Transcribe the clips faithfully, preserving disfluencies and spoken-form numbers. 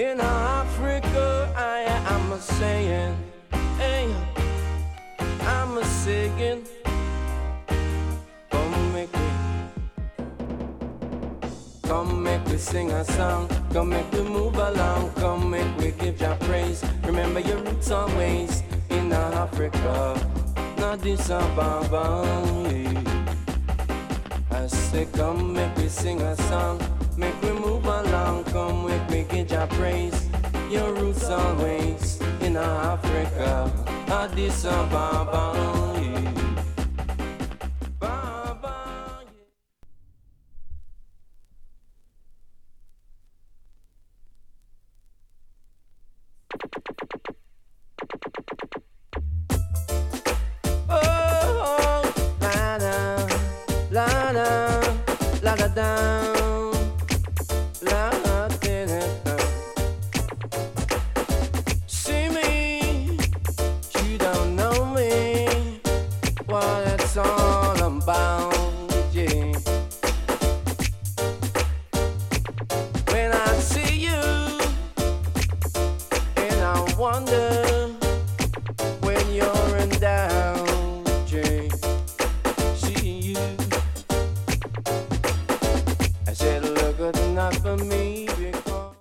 In Africa, I am a saying, hey, I'm a singing. Come make me, come make me sing a song. Come make me move along. Come make me give your praise. Remember your roots always in Africa. Not this Ababa. I say, come make me sing a song. Make me move along. Come make me give your praise. Your roots always in Africa. Addis Ababa. Down, la da da. See me, you don't know me. What it's all about, yeah. When I see you, and I wonder when you're in doubt, yeah. See you. I said, look good enough for me because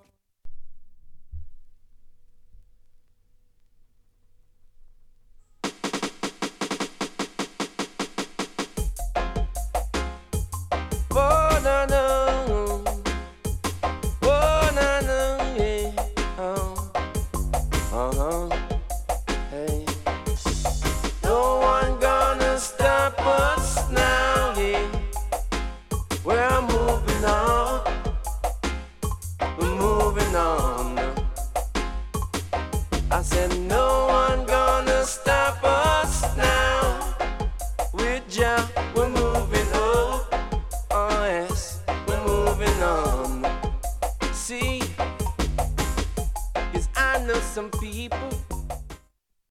oh, no, no. Oh, no, no, yeah. Oh, uh-huh. Hey. No one gonna stop us now, yeah. We're moving on, we're moving on. I said no one gonna stop us now. With Jah, we're moving on. Oh yes, we're moving on. See, 'cause I know some people